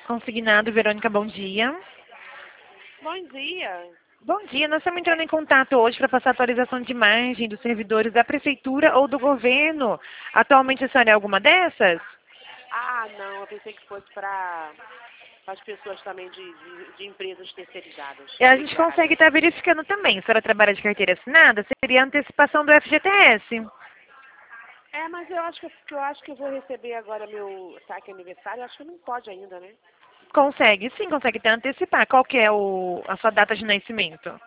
Consignado, Verônica, bom dia. Bom dia. Bom dia, nós estamos entrando em contato hoje para passar atualização de imagem dos servidores da Prefeitura ou do Governo. Atualmente a senhora é alguma dessas? Ah, não, eu pensei que fosse para as pessoas também de empresas terceirizadas. E a gente Obrigada. consegue estar verificando também. A senhora trabalha de carteira assinada? Seria a antecipação do FGTS. É, mas eu acho que eu vou receber agora meu saque aniversário. Eu acho que não pode ainda, né? Consegue, sim, consegue até antecipar. Qual que é a sua data de nascimento?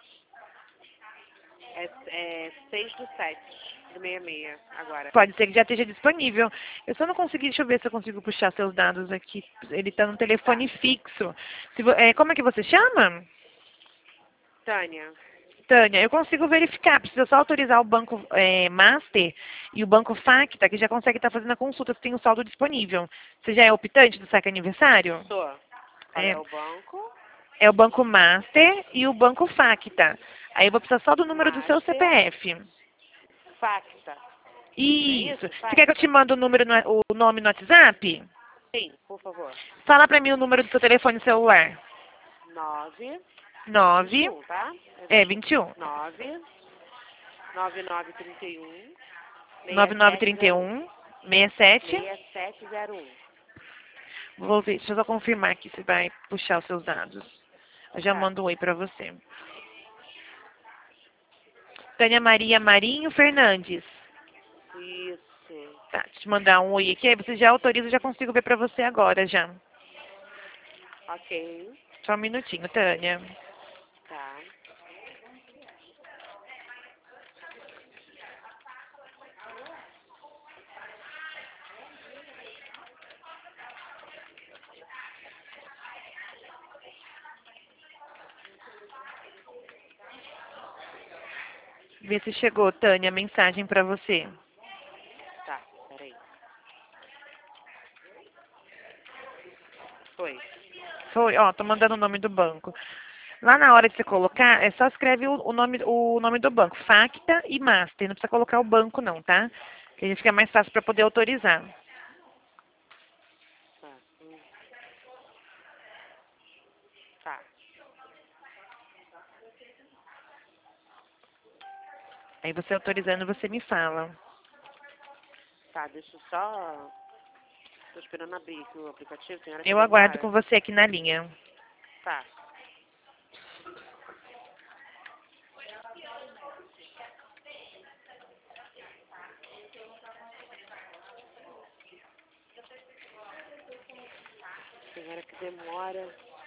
É 6/7/66 agora. Pode ser que já esteja disponível. Eu só não consegui, deixa eu ver se eu consigo puxar seus dados aqui. Ele está no telefone fixo. Como é que você chama? Tânia. Tânia, eu consigo verificar. Precisa só autorizar o banco Master e o banco Facta, que já consegue estar fazendo a consulta se tem o saldo disponível. Você já é optante do saque aniversário? Tô. Qual É, é o banco? é o banco Master e o banco Facta. Aí eu vou precisar só do número do seu Master. CPF. Facta. Isso. isso, Você quer que eu te mande o nome no WhatsApp? Sim, por favor. Fala pra mim o número do seu telefone celular. 9. 9, 21, tá? 21. 9 9931 9931 67. 6701. Vou ver, deixa eu só confirmar aqui se vai puxar os seus dados. Eu já Tá. mando um oi pra você. Tânia Maria Marinho Fernandes. Isso. Tá, deixa eu te mandar um oi aqui, aí você já autoriza, eu já consigo ver pra você agora já. Ok. Só um minutinho, Tânia. Tá. Vê se chegou, Tânia, a mensagem pra você. Tá. Peraí. Foi. Foi, ó, tô mandando o nome do banco. Lá na hora de você colocar, só escreve o nome do banco, Facta e Master. Não precisa colocar o banco não, tá? Que aí fica mais fácil para poder autorizar. Tá. Tá. Aí você autorizando, você me fala. Tá, deixa eu só... Tô esperando abrir aqui o aplicativo, tem hora que Eu aguardo demora. com você aqui na linha. Tá. Tem hora que demora.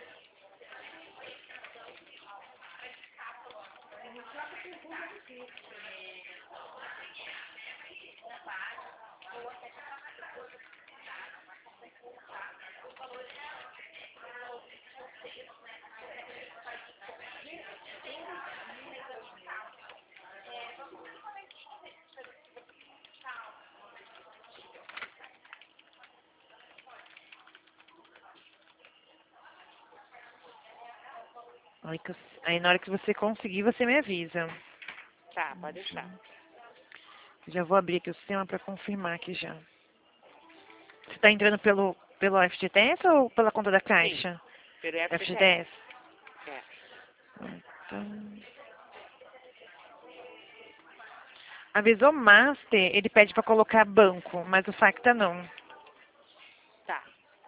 Aí na hora que você conseguir, você me avisa. Tá, pode deixar. Já vou abrir aqui o sistema para confirmar aqui já. Você está entrando pelo FGTS ou pela conta da Sim, Caixa? pelo FGTS. FGTS. É. Então, avisou Master, ele pede para colocar banco, mas o Facta não. Tá.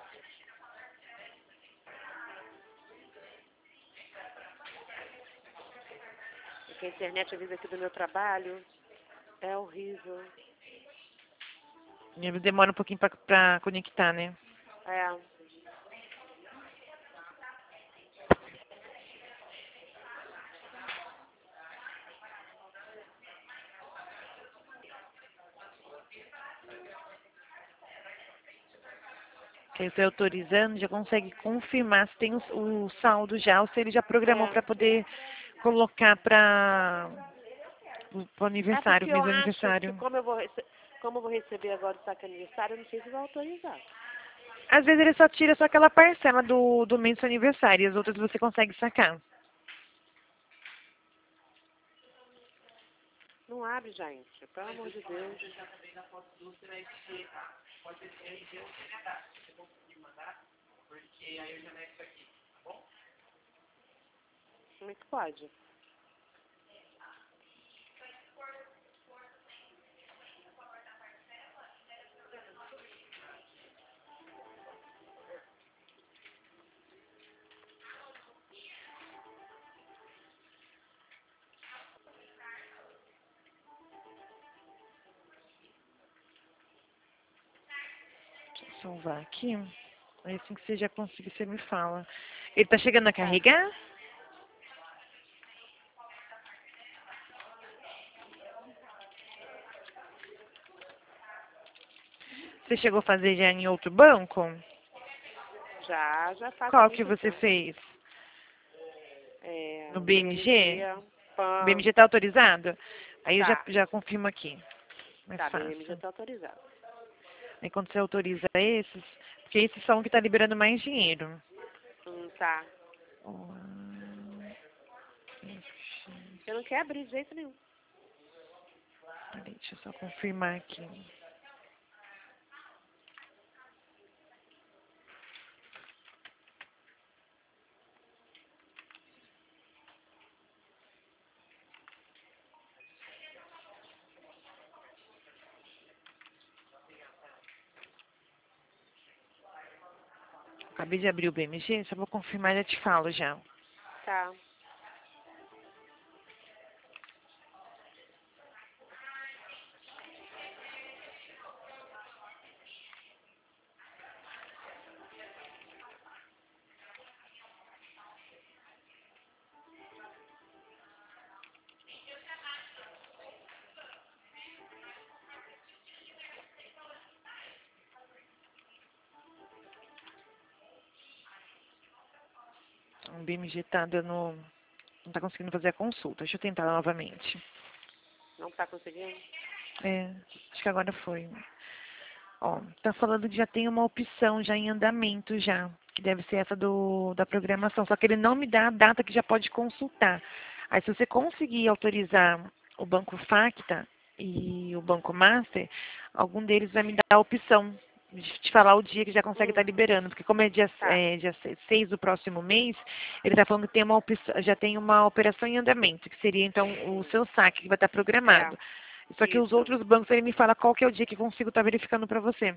Porque a internet avisa aqui do meu trabalho. É horrível. Ele demora um pouquinho para conectar, né? É. Aí você autorizando, já consegue confirmar se tem o saldo já, ou se ele já programou para poder colocar para o É aniversário, porque eu mês do acho que aniversário. como eu vou receber agora o saque aniversário, eu não sei se vai autorizar. Às vezes ele só tira só aquela parcela do mês do seu aniversário, e as outras você consegue sacar. Não abre, gente. Pelo amor de Deus. Como é que pode? Deixa eu salvar aqui. Aí assim que você já conseguir, você me fala. Ele tá chegando a carregar? Você chegou a fazer já em outro banco? Já faço Qual que muito você tempo. fez? É, No BMG? O PAN, BMG tá autorizado? Aí eu tá. já confirmo aqui. Mais Tá, BM já fácil. tá autorizado. Aí quando você autoriza esses, porque esses são que tá liberando mais dinheiro. Tá. Um, Você não quer abrir de jeito nenhum. Peraí, deixa eu só confirmar aqui. Acabei de abrir o BMG, só vou confirmar e já te falo já. Tá. O BMG tá dando. Não tá conseguindo fazer a consulta. Deixa eu tentar novamente. Não tá conseguindo? É, acho que agora foi. Ó, tá falando que já tem uma opção já em andamento já, que deve ser essa da programação, só que ele não me dá a data que já pode consultar. Aí se você conseguir autorizar o Banco Facta e o Banco Master, algum deles vai me dar a opção de te falar o dia que já consegue estar liberando, porque como é Tá. dia 6 do próximo mês, ele está falando que tem uma opção, já tem uma operação em andamento, que seria então o seu saque que vai estar É. programado. Só que os Isso. outros bancos, ele me fala qual que é o dia que eu consigo estar verificando para você.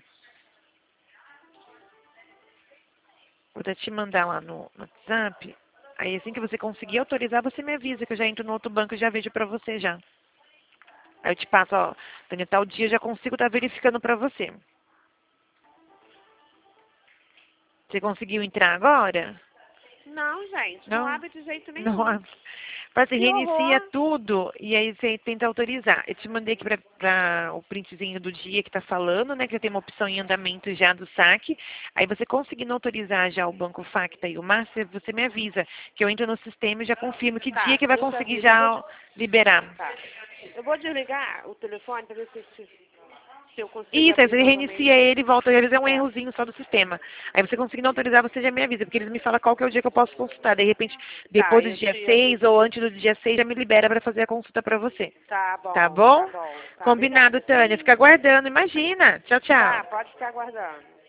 Vou até te mandar lá no WhatsApp. Aí assim que você conseguir autorizar, você me avisa que eu já entro no outro banco e já vejo para você já. Aí eu te passo, ó, Tânia, tal dia eu já consigo estar verificando para você. Você conseguiu entrar agora? Não, gente, não Não? abre de jeito Não nenhum. abre. Faz assim, Que reinicia horror. tudo e aí você tenta autorizar. Eu te mandei aqui pra o printzinho do dia que tá falando, né? Que tem uma opção em andamento já do saque. Aí você conseguindo autorizar já o Banco Facta e o Master, você me avisa que eu entro no sistema e já confirmo que dia Tá, que vai eu te conseguir aviso. já liberar. Tá. Eu vou desligar o telefone pra ver se eu consigo Isso, aí abrir você reinicia novamente. ele e volta. Às vezes é um É. errozinho só do sistema. Aí você conseguindo autorizar, você já me avisa, porque eles me falam qual que é o dia que eu posso consultar. De repente, Tá, depois do eu dia te 6 aviso. ou antes do dia 6 já me libera para fazer a consulta para você. Tá Tá bom, tá bom? bom. Tá, Combinado, obrigada. Tânia. Fica aguardando. Imagina. Tchau, Tá, tchau. pode ficar aguardando.